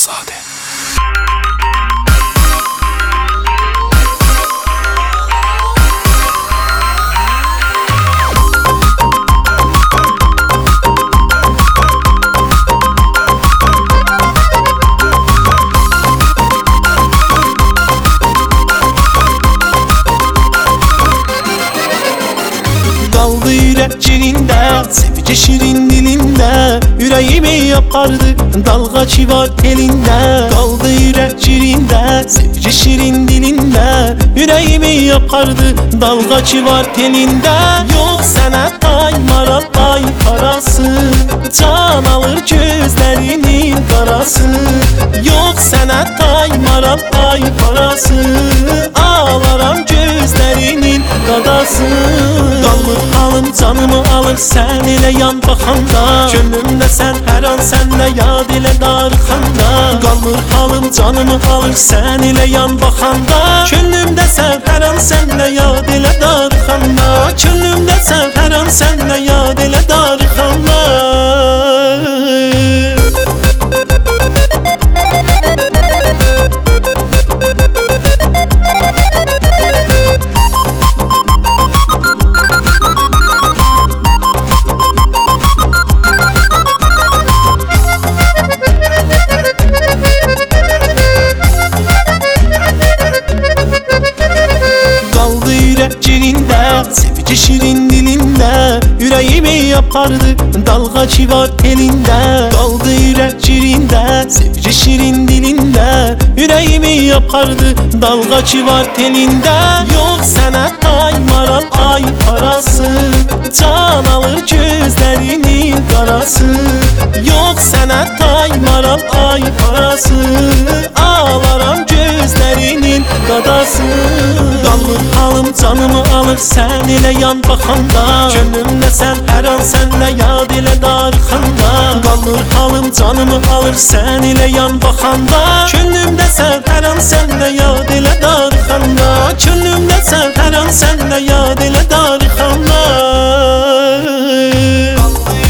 Azade. Kaldı yürek cirinde, sevici şirin dilinde, yüreğimi yapardı dalgaçı var elinde. Kaldı yürek cirinde, sevici şirin dilinde, yüreğimi yapardı dalgaçı var elinde. Yok sana ay maral ay parası, can alır gözlerinin karası. Yok sana ay maral ay parası, ağlaram gözlerinin kadası. Qalmır halım canımı alır sen ile yan baxanda, gönlümdə sən hər an sənlə yad ilə darıxanda. Qalmır halım canımı alır sen ile yan baxanda, gönlümdə sən hər an sənlə yad ilə darıxanda. Gönlümdə sən hər an sənlə yad ilə darıxanda. Sevici şirin dilinde, yüreğimi yapardı dalgaçı var elinde. Kaldı yürek cirinde, sevici şirin dilinde, yüreğimi yapardı dalgaçı var elinde. Yok sana ay maral ay parası, can alır gözlerinin karası. Yok sana ay maral ay parası, ağlaram gözlerinin kadası. Qalmır halım canımı alır sen ile yan baxanda, gönlümdə sən hər an sənlə yad ilə darıxanda. Qalmır halım canımı alır sen ile yan baxanda, gönlümdə sən hər an sənlə yad ilə darıxanda. Gönlümdə sən hər an sənlə yad ilə darıxanda.